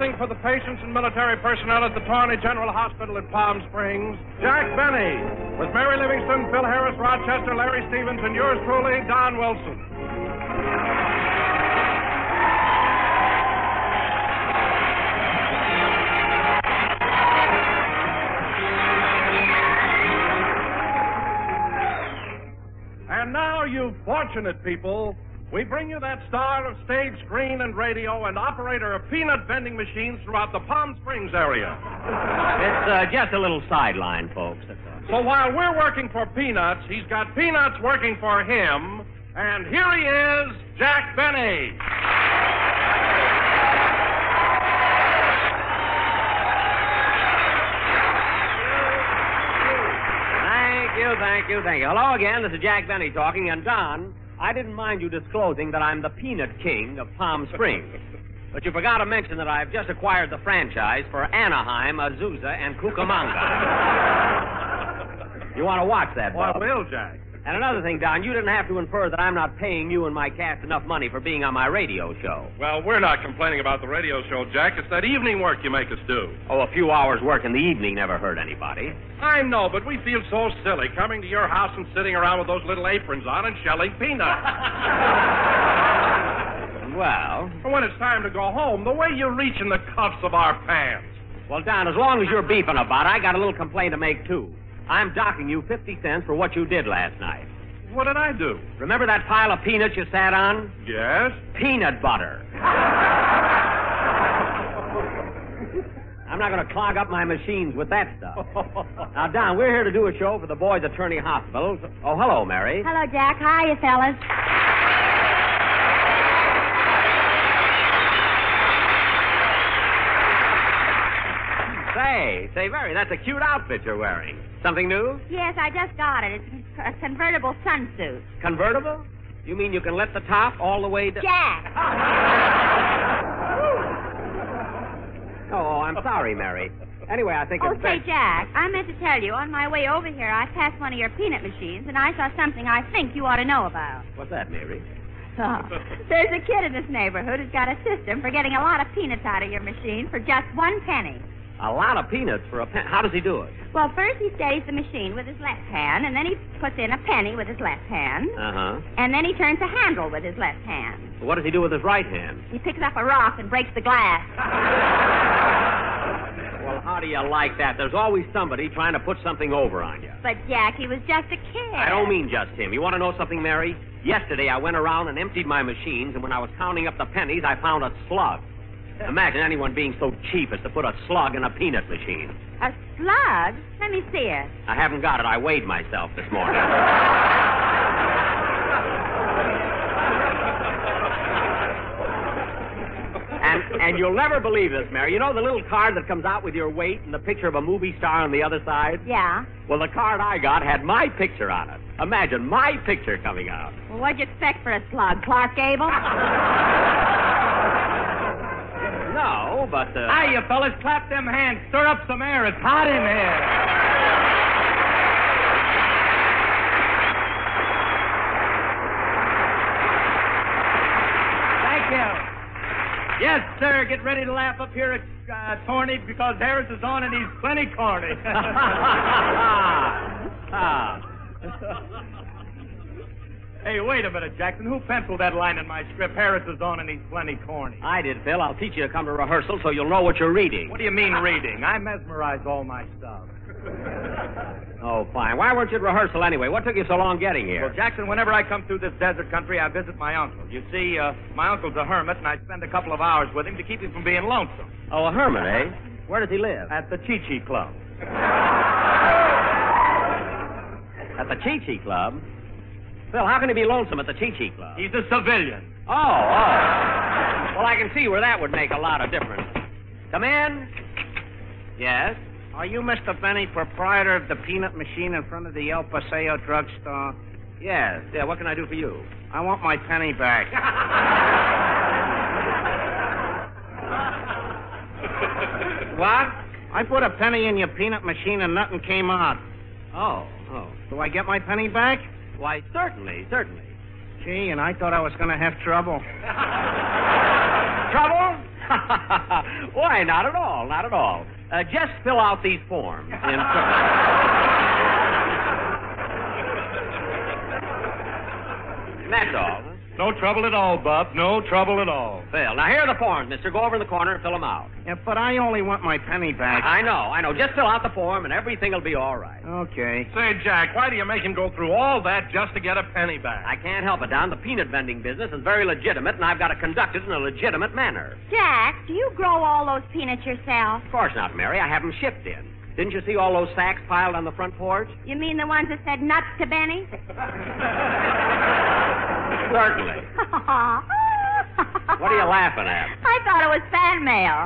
Assisting for the patients and military personnel at the Tawny General Hospital at Palm Springs, Jack Benny. With Mary Livingston, Phil Harris, Rochester, Larry Stevens, and yours truly, Don Wilson. And now, you fortunate people, we bring you that star of stage, screen, and radio and operator of peanut vending machines throughout the Palm Springs area. It's just a little sideline, folks. So while we're working for Peanuts, he's got Peanuts working for him. And here he is, Jack Benny. Thank you. Hello again. This is Jack Benny talking. And Don, I didn't mind you disclosing that I'm the Peanut King of Palm Springs. But you forgot to mention that I've just acquired the franchise for Anaheim, Azusa, and Cucamonga. You want to watch that, Well, Bob? Bill, Jack. And another thing, Don, you didn't have to infer that I'm not paying you and my cast enough money for being on my radio show. Well, we're not complaining about the radio show, Jack. It's that evening work you make us do. Oh, a few hours work in the evening never hurt anybody. I know, but we feel so silly coming to your house and sitting around with those little aprons on and shelling peanuts. Well... When it's time to go home, the way you reach in the cuffs of our pants. Well, Don, as long as you're beefing about it, I got a little complaint to make, too. I'm docking you 50 cents for what you did last night. What did I do? Remember that pile of peanuts you sat on? Yes? Peanut butter. I'm not going to clog up my machines with that stuff. Now, Don, we're here to do a show for the Boys Attorney Hospital. Oh, hello, Mary. Hello, Jack. Hiya, fellas. Say, Mary, that's a cute outfit you're wearing. Something new? Yes, I just got it. It's a convertible sunsuit. Convertible? You mean you can let the top all the way down? Jack! Oh, I'm sorry, Mary. Anyway, I think Oh, it's say, best... Jack, I meant to tell you, on my way over here, I passed one of your peanut machines, and I saw something I think you ought to know about. What's that, Mary? Oh, there's a kid in this neighborhood who's got a system for getting a lot of peanuts out of your machine for just 1 penny. A lot of peanuts for a penny. How does he do it? Well, first he steadies the machine with his left hand, and then he puts in a penny with his left hand. Uh-huh. And then he turns the handle with his left hand. What does he do with his right hand? He picks up a rock and breaks the glass. Well, how do you like that? There's always somebody trying to put something over on you. But, Jack, he was just a kid. I don't mean just him. You want to know something, Mary? Yesterday I went around and emptied my machines, and when I was counting up the pennies, I found a slug. Imagine anyone being so cheap as to put a slug in a peanut machine. A slug? Let me see it. I haven't got it. I weighed myself this morning. And you'll never believe this, Mary. You know the little card that comes out with your weight and the picture of a movie star on the other side? Yeah. Well, the card I got had my picture on it. Imagine my picture coming out. Well, what'd you expect for a slug? Clark Gable? No, but... Hi, you fellas. Clap them hands. Stir up some air. It's hot in here. Thank you. Yes, sir. Get ready to laugh up here at Torney because Harris is on and he's plenty corny. Hey, wait a minute, Jackson. Who penciled that line in my script? Harris is on and he's plenty corny. I did, Phil. I'll teach you to come to rehearsal so you'll know what you're reading. What do you mean reading? I mesmerize all my stuff. Oh, fine. Why weren't you at rehearsal anyway? What took you so long getting here? Well, Jackson, whenever I come through this desert country, I visit my uncle. You see, my uncle's a hermit, and I spend a couple of hours with him to keep him from being lonesome. Oh, a hermit, eh? Where does he live? At the Chi-Chi Club. At the Chi-Chi Club? Phil, how can he be lonesome at the Chi-Chi Club? He's a civilian. Oh. Well, I can see where that would make a lot of difference. Come in. Yes? Are you Mr. Benny, proprietor of the peanut machine in front of the El Paseo drugstore? Yes. Yeah, what can I do for you? I want my penny back. What? I put a penny in your peanut machine and nothing came out. Oh. Do I get my penny back? Why, certainly. Gee, and I thought I was going to have trouble. Trouble? Why, not at all, not at all. Just fill out these forms. That's all. No trouble at all, Bub. No trouble at all. Phil, now here are the forms, mister. Go over in the corner and fill them out. Yeah, but I only want my penny back. I know. Just fill out the form and everything will be all right. Okay. Say, Jack, why do you make him go through all that just to get a penny back? I can't help it, Don. The peanut vending business is very legitimate, and I've got to conduct it in a legitimate manner. Jack, do you grow all those peanuts yourself? Of course not, Mary. I have them shipped in. Didn't you see all those sacks piled on the front porch? You mean the ones that said nuts to Benny? Certainly. What are you laughing at? I thought it was fan mail.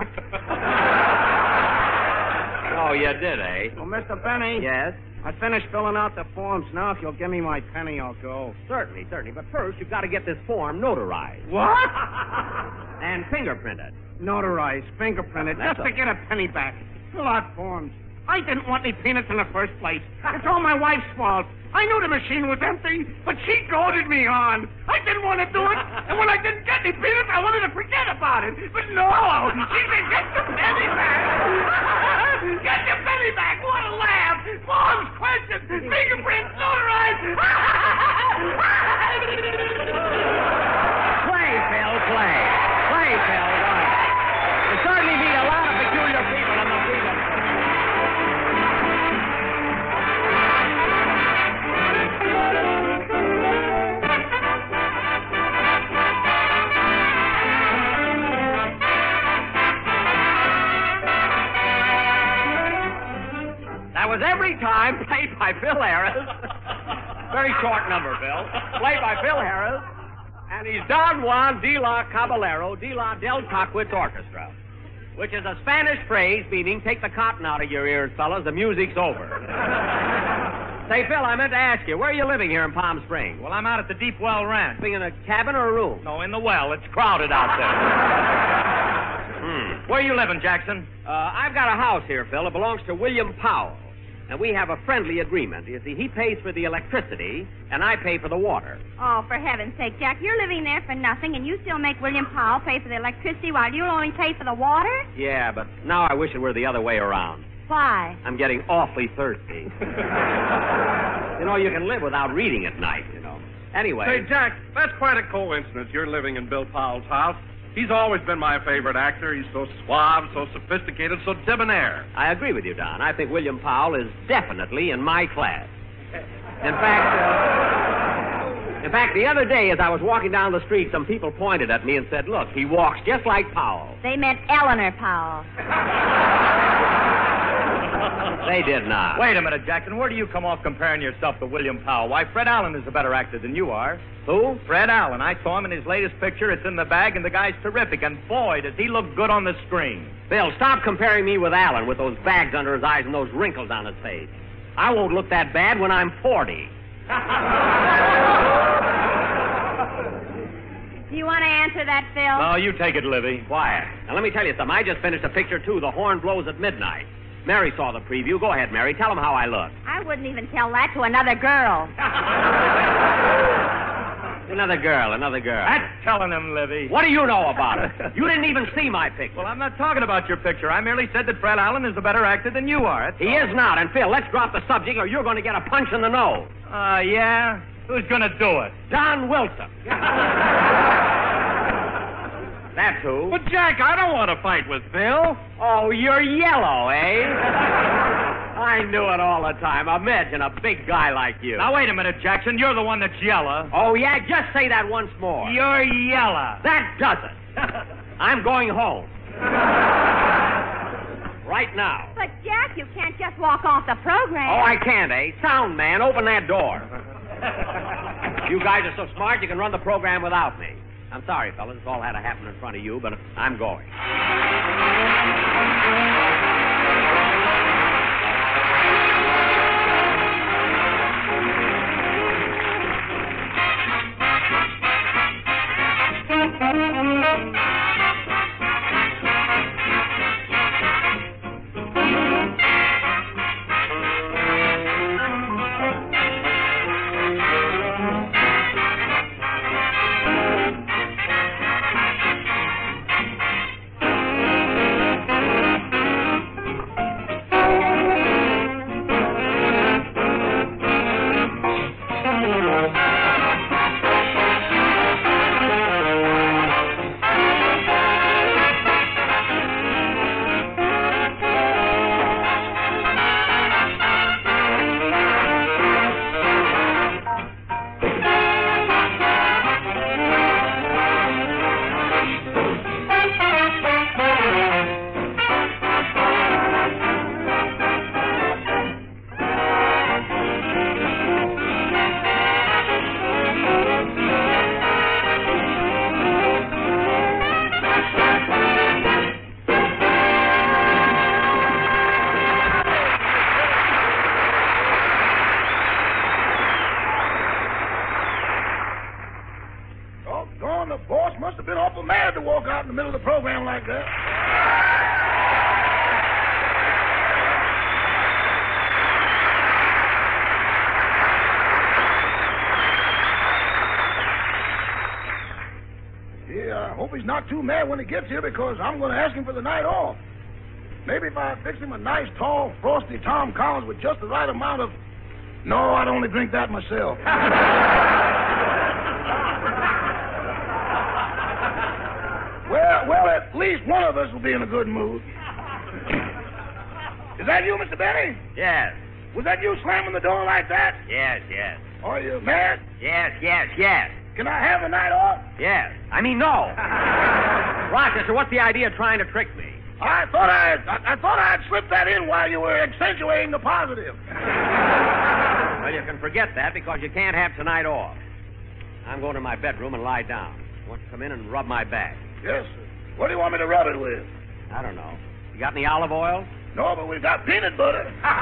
Oh, you did, eh? Well, Mr. Benny. Yes? I finished filling out the forms. Now, if you'll give me my penny, I'll go. Certainly. But first, you've got to get this form notarized. What? And fingerprinted. Notarized, fingerprinted, That's just to get a penny back. Fill out forms. I didn't want any peanuts in the first place. It's all my wife's fault. I knew the machine was empty, but she goaded me on. I didn't want to do it, and when I didn't get any peanuts, I wanted to forget about it. But no, she said, get your penny back. Get your penny back. What a laugh. Forms, questions, fingerprints, notarized. Play, Phil, play. Play, Phil. You certainly meet a lot of peculiar people in the peanut. That was every time played by Phil Harris. Very short number, Phil. Played by Phil Harris. And he's Don Juan de la Caballero de la Del Coquitz Orchestra, which is a Spanish phrase meaning take the cotton out of your ears, fellas. The music's over. Say, Phil, I meant to ask you, where are you living here in Palm Springs? Well, I'm out at the Deep Well Ranch. Living in a cabin or a room? No, in the well. It's crowded out there. Where are you living, Jackson? I've got a house here, Phil. It belongs to William Powell. And we have a friendly agreement. You see, he pays for the electricity, and I pay for the water. Oh, for heaven's sake, Jack, you're living there for nothing, and you still make William Powell pay for the electricity while you only pay for the water? Yeah, but now I wish it were the other way around. Why? I'm getting awfully thirsty. You know, you can live without reading at night, you know. Anyway. Say, Jack, that's quite a coincidence you're living in Bill Powell's house. He's always been my favorite actor. He's so suave, so sophisticated, so debonair. I agree with you, Don. I think William Powell is definitely in my class. In fact, the other day as I was walking down the street, some people pointed at me and said, look, he walks just like Powell. They meant Eleanor Powell. They did not. Wait a minute, Jackson. Where do you come off comparing yourself to William Powell? Why, Fred Allen is a better actor than you are. Who? Fred Allen. I saw him in his latest picture. It's in the bag, and the guy's terrific. And boy, does he look good on the screen. Bill, stop comparing me with Allen with those bags under his eyes and those wrinkles on his face. I won't look that bad when I'm 40. Do you want to answer that, Phil? No, you take it, Livy. Quiet. Now, let me tell you something. I just finished a picture, too, The Horn Blows at Midnight. Mary saw the preview. Go ahead, Mary. Tell them how I look. I wouldn't even tell that to another girl. Another girl. That's telling him, Livy. What do you know about it? You didn't even see my picture. Well, I'm not talking about your picture. I merely said that Fred Allen is a better actor than you are. He is not. And, Phil, let's drop the subject or you're going to get a punch in the nose. Yeah? Who's going to do it? Don Wilson. That's who. But, Jack, I don't want to fight with Phil. Oh, you're yellow, eh? I knew it all the time. Imagine a big guy like you. Now, wait a minute, Jackson. You're the one that's yellow. Oh, yeah? Just say that once more. You're yellow. That does it. I'm going home. Right now. But, Jack, you can't just walk off the program. Oh, I can't, eh? Sound man, open that door. You guys are so smart you can run the program without me. I'm sorry, fellas. This all had to happen in front of you, but I'm going. have been awful mad to walk out in the middle of the program like that. Yeah, I hope he's not too mad when he gets here because I'm going to ask him for the night off. Maybe if I fix him a nice, tall, frosty Tom Collins with just the right amount of... No, I'd only drink that myself. Well, at least one of us will be in a good mood. Is that you, Mr. Benny? Yes. Was that you slamming the door like that? Yes, yes. Are you mad? Yes, yes, yes. Can I have the night off? Yes. I mean, no. Rochester, what's the idea of trying to trick me? I thought I'd slipped that in while you were accentuating the positive. Well, you can forget that because you can't have tonight off. I'm going to my bedroom and lie down. I want you to come in and rub my back. Yes, sir. What do you want me to rub it with? I don't know. You got any olive oil? No, but we've got peanut butter.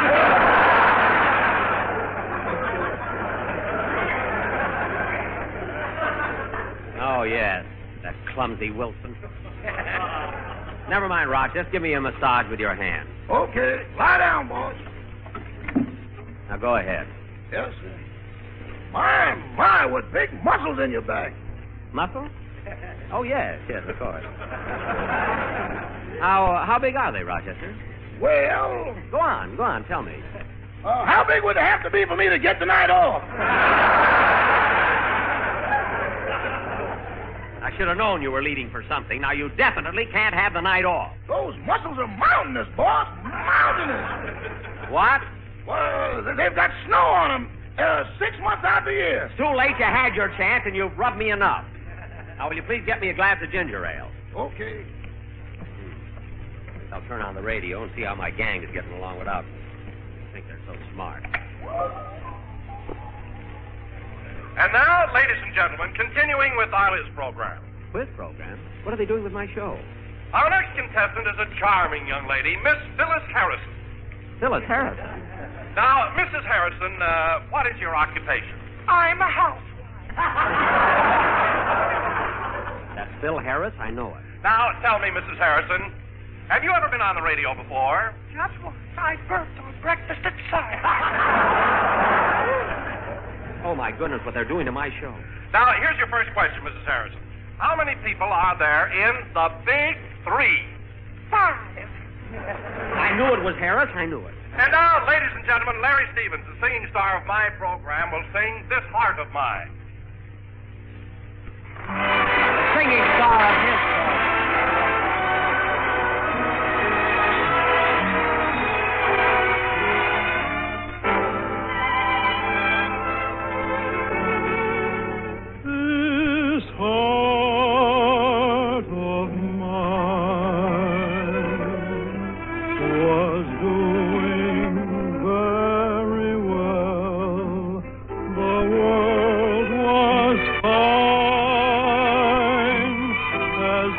Oh, yes. That clumsy Wilson. Never mind, Roch. Just give me a massage with your hand. Okay. Lie down, boss. Now, go ahead. Yes, sir. My, what big muscles in your back. Muscle? Oh, yes, of course. How big are they, Rochester? Well... Go on, tell me. How big would it have to be for me to get the night off? I should have known you were leading for something. Now, you definitely can't have the night off. Those muscles are mountainous, boss. Mountainous. What? Well, they've got snow on them 6 months out of the year. It's too late. You had your chance, and you've rubbed me enough. Now, will you please get me a glass of ginger ale? Okay. I'll turn on the radio and see how my gang is getting along without me. I think they're so smart. And now, ladies and gentlemen, continuing with our Liz program. Quiz program? What are they doing with my show? Our next contestant is a charming young lady, Miss Phyllis Harrison. Phyllis Harrison. Now, Mrs. Harrison, what is your occupation? I'm a housewife. That's Phil Harris? I know it. Now, tell me, Mrs. Harrison, have you ever been on the radio before? Just once. I burped on breakfast at 7. Oh, my goodness, what they're doing to my show. Now, here's your first question, Mrs. Harrison. How many people are there in the Big Three? 5. I knew it was Harris. I knew it. And now, ladies and gentlemen, Larry Stevens, the singing star of my program, will sing This Heart of Mine. The singing star of his program. As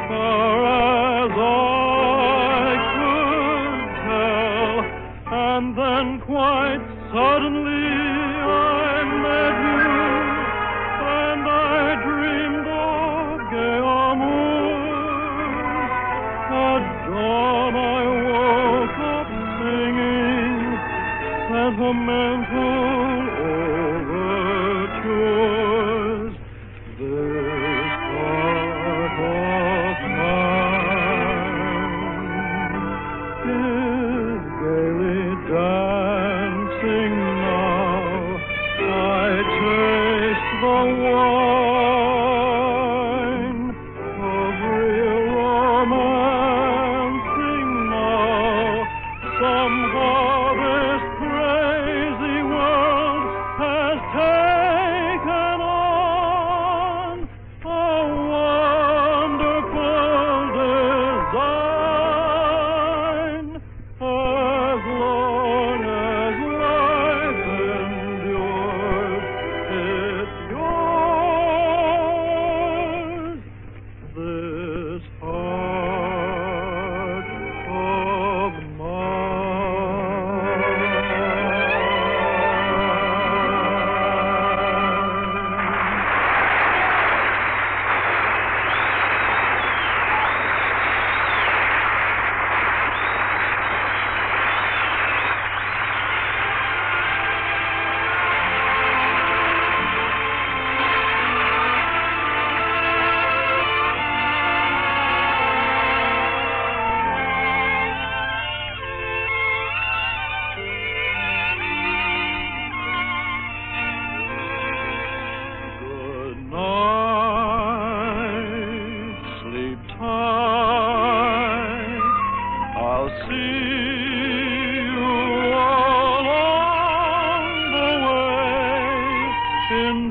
in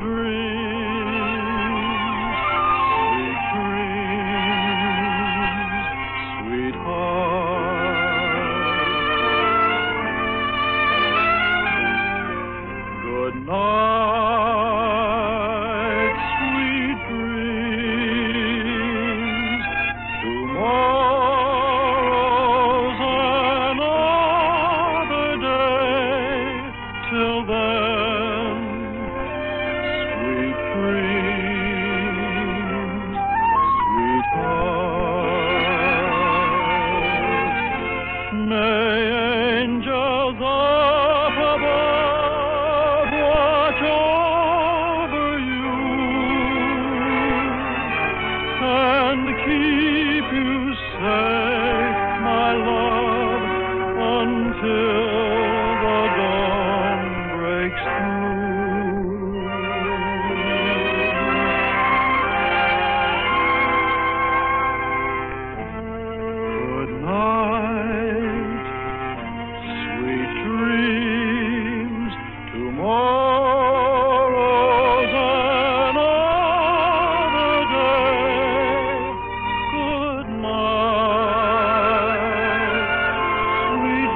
dreams, sweetheart. Good night, sweet dreams. Tomorrow's another day. Till then, sweet dreams, sweetheart. May angels up above watch over you and keep you safe, my love, until the dawn breaks through. Good night, sweet dreams. Tomorrow's another day. Good night, sweet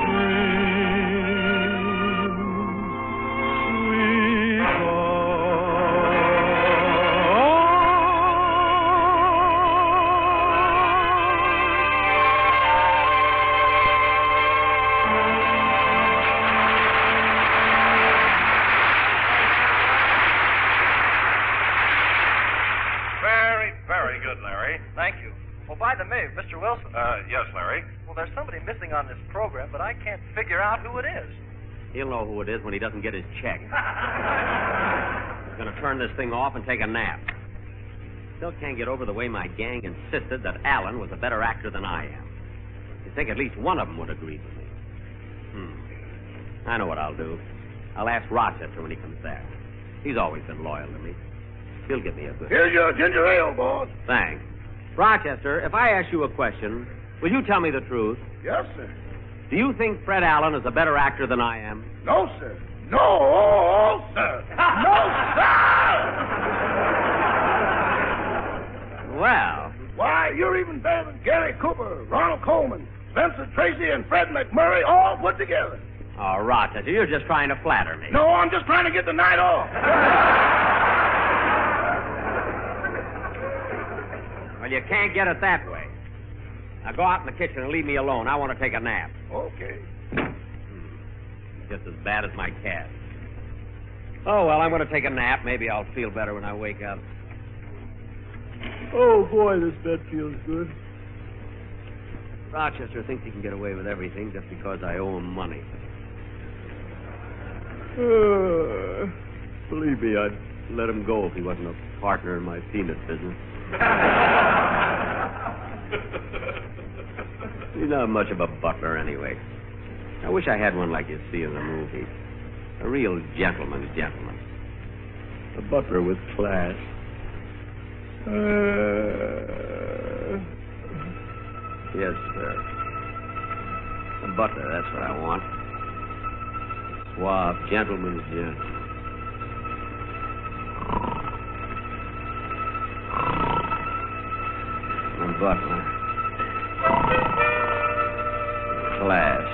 Very, very good, Larry. Thank you. Well, by the way, Mr. Wilson. Yes, Larry. Well, there's somebody missing on this program, but I can't figure out who it is. He'll know who it is when he doesn't get his check. He's going to turn this thing off and take a nap. Still can't get over the way my gang insisted that Alan was a better actor than I am. You'd think at least one of them would agree with me. I know what I'll do. I'll ask Rochester when he comes back. He's always been loyal to me. He'll give me a good... Here's your ginger ale, boss. Thanks. Rochester, if I ask you a question, will you tell me the truth? Yes, sir. Do you think Fred Allen is a better actor than I am? No, sir. No, sir. No, sir. Well... Why, you're even better than Gary Cooper, Ronald Coleman, Spencer Tracy, and Fred McMurray all put together. Oh, Rochester, you're just trying to flatter me. No, I'm just trying to get the night off. Well, you can't get it that way. Now go out in the kitchen and leave me alone. I want to take a nap. Okay. Just as bad as my cat. Oh, well, I'm going to take a nap. Maybe I'll feel better when I wake up. Oh, boy, this bed feels good. Rochester thinks he can get away with everything just because I owe him money. Believe me, I'd let him go if he wasn't a partner in my peanut business. He's not much of a butler anyway. I wish I had one like you see in the movies. A real gentleman's gentleman. A butler with class. Yes, sir. A butler, that's what I want. Suave, gentleman's gentleman. A butler. Class.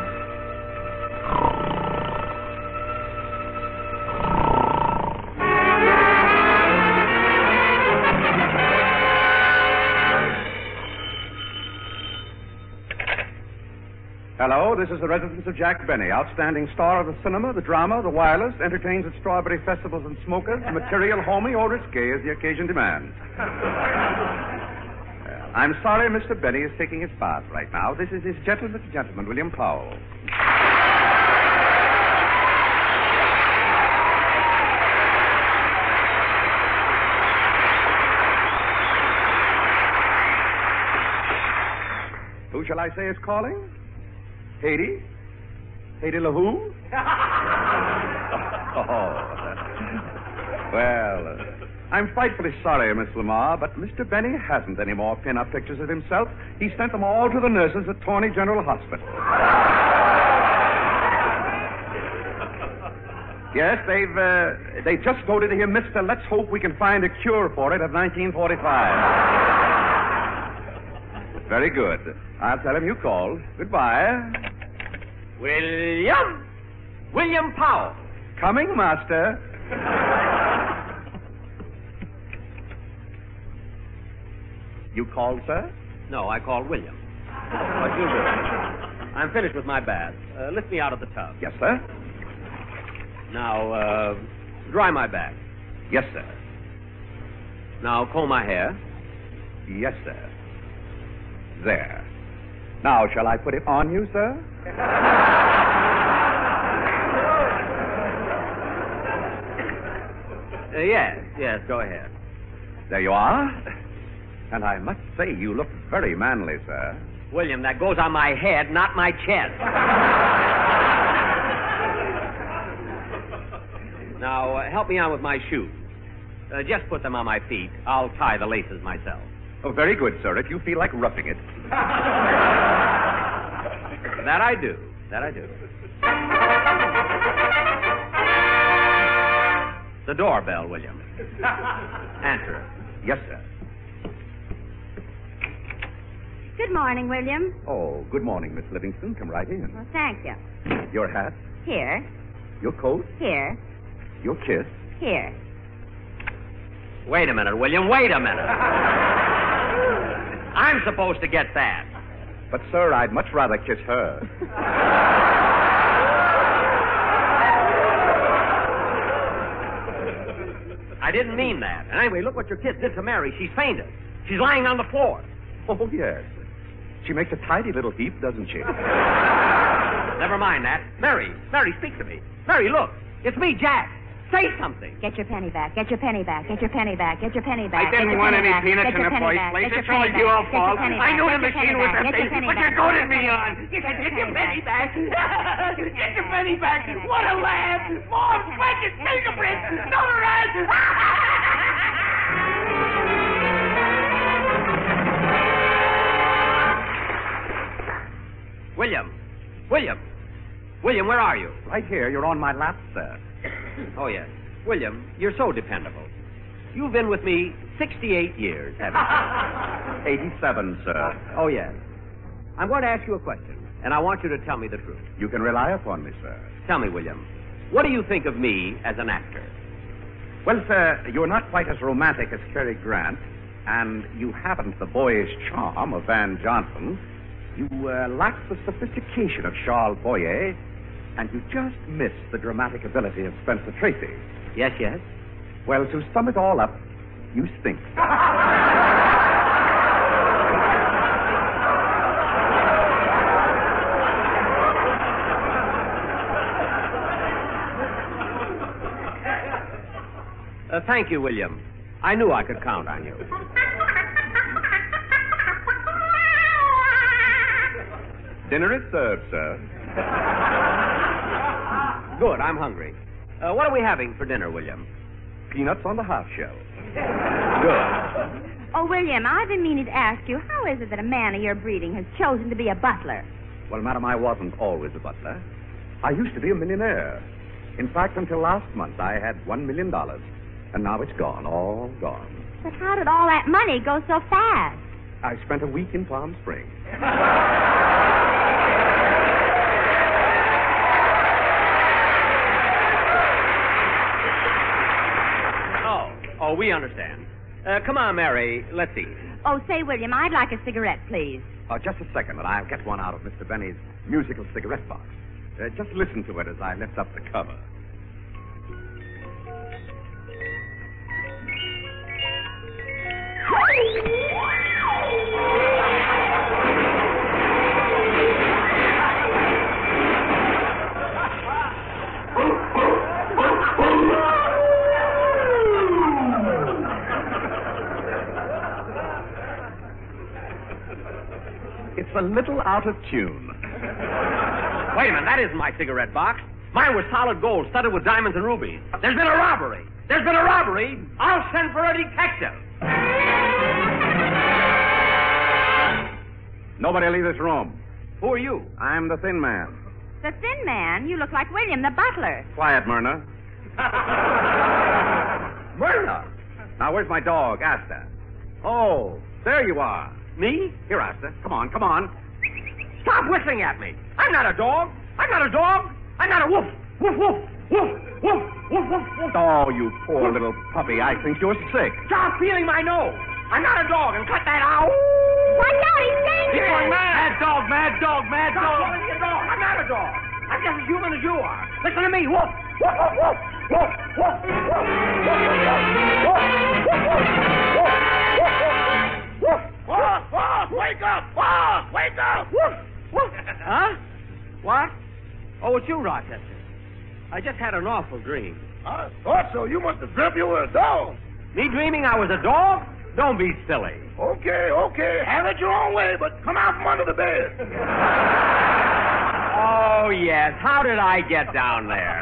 Hello, this is the residence of Jack Benny, outstanding star of the cinema, the drama, the wireless, entertains at strawberry festivals and smokers, material homey or risque as the occasion demands. I'm sorry Mr. Benny is taking his bath right now. This is his gentleman's gentleman, William Powell. Who shall I say is calling? Haiti? Haiti LaHoo? Well, I'm frightfully sorry, Miss Lamar, but Mr. Benny hasn't any more pin-up pictures of himself. He sent them all to the nurses at Tawny General Hospital. Yes, they've just voted to hear Mr. Let's Hope We Can Find a Cure for It of 1945. Very good. I'll tell him you called. Goodbye. William Powell. Coming, Master. You called, sir? No, I called William. What you do? I'm finished with my bath. Lift me out of the tub. Yes, sir. Now, dry my back. Yes, sir. Now, comb my hair. Yes, sir. There. Now, shall I put it on you, sir? Yes, go ahead. There you are. And I must say you look very manly, sir. William, that goes on my head, not my chest. Now, help me on with my shoes. Just put them on my feet. I'll tie the laces myself. Oh, very good, sir, if you feel like roughing it. That I do. The doorbell, William. Answer it. Yes, sir. Good morning, William. Oh, good morning, Miss Livingston. Come right in. Well, thank you. Your hat, Here, your coat, here, your kiss. here. Wait a minute, William. Wait a minute. I'm supposed to get that. But, sir, I'd much rather kiss her. I didn't mean that. And anyway, look what your kid did to Mary. She's fainted. She's lying on the floor. Oh, yes. She makes a tidy little heap, doesn't she? Never mind that. Mary, speak to me. Mary, look. It's me, Jack. Say something. Get your penny back. Get your penny back. Get your penny back. Get your penny back. I didn't want any peanuts in the first place. It's all your fault. I knew the machine was empty, but you goaded me on. Get your penny back. Get your penny back. What a laugh. More precious fingerprints. Notarized. William, where are you? Right here. You're on my lap, sir. Oh, yes. William, you're so dependable. You've been with me 68 years, haven't you? 87, sir. Oh, yes. I'm going to ask you a question, and I want you to tell me the truth. You can rely upon me, sir. Tell me, William, what do you think of me as an actor? Well, sir, you're not quite as romantic as Cary Grant, and you haven't the boyish charm of Van Johnson. You lack the sophistication of Charles Boyer, and you just miss the dramatic ability of Spencer Tracy. Yes. Well, to sum it all up, you stink. Thank you, William. I knew I could count on you. Dinner is served, sir. Good, I'm hungry. What are we having for dinner, William? Peanuts on the half shell. Good. Oh, William, I've been meaning to ask you, how is it that a man of your breeding has chosen to be a butler? Well, madam, I wasn't always a butler. I used to be a millionaire. In fact, until last month, I had $1 million. And now it's gone, all gone. But how did all that money go so fast? I spent a week in Palm Springs. Oh, we understand. Come on, Mary. Let's eat. Oh, say, William, I'd like a cigarette, please. Just a second, and I'll get one out of Mr. Benny's musical cigarette box. Just listen to it as I lift up the cover. It's a little out of tune. Wait a minute, that isn't my cigarette box. Mine was solid gold, studded with diamonds and rubies. There's been a robbery. I'll send for a detective. Nobody leave this room. Who are you? I'm the thin man. The thin man? You look like William, the butler. Quiet, Myrna. Myrna! Now, where's my dog, Asta? Oh, there you are. Me? Here, Asta. Come on, come on. Stop whistling at me. I'm not a dog. I'm not a dog. I'm not a woof. Woof, woof, woof, woof, woof, woof, woof. Oh, you poor little puppy. I think you're sick. Stop feeling my nose. I'm not a dog, and cut that out. Watch out, he's dangerous. He's going mad. Mad dog, mad dog, mad dog. Stop calling me a dog. I'm not a dog. I'm just as human as you are. Listen to me. Woof, woof, woof, woof, woof, woof, woof, woof, woof, Boss, boss, wake up! Boss, wake up! woof, woof. Huh? What? Oh, it's you, Rochester. I just had an awful dream. I thought so. You must have dreamt you were a dog. Me dreaming I was a dog? Don't be silly. Okay, okay. Have it your own way, but come out from under the bed. Oh, yes. How did I get down there?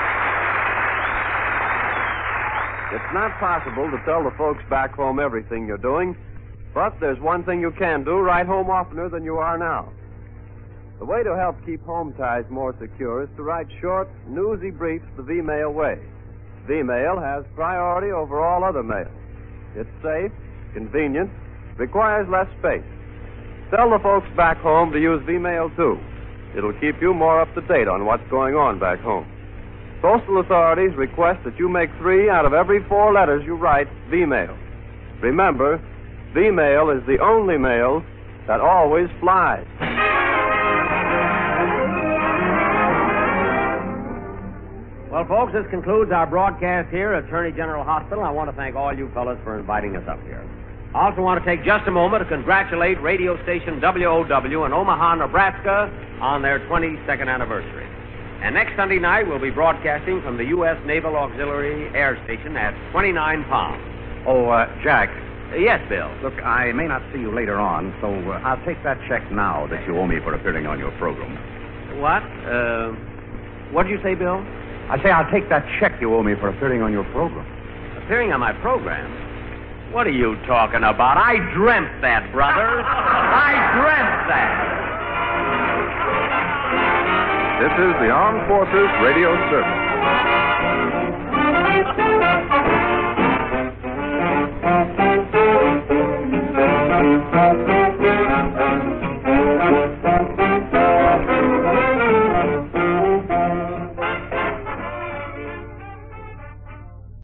It's not possible to tell the folks back home everything you're doing, but there's one thing you can do: write home oftener than you are now. The way to help keep home ties more secure is to write short, newsy briefs the V-mail way. V-mail has priority over all other mail. It's safe, convenient, requires less space. Tell the folks back home to use V-mail, too. It'll keep you more up to date on what's going on back home. Postal authorities request that you make 3 out of every 4 letters you write V-mail. Remember, V-mail is the only mail that always flies. Well, folks, this concludes our broadcast here at Attorney General Hospital. I want to thank all you fellas for inviting us up here. I also want to take just a moment to congratulate radio station WOW in Omaha, Nebraska on their 22nd anniversary. And next Sunday night, we'll be broadcasting from the U.S. Naval Auxiliary Air Station at 29 Palm. Oh, Jack. Yes, Bill. Look, I may not see you later on, so I'll take that check now that you owe me for appearing on your program. What? What did you say, Bill? I say I'll take that check you owe me for appearing on your program. Appearing on my program? What are you talking about? I dreamt that, brother. I dreamt that. This is the Armed Forces Radio Service.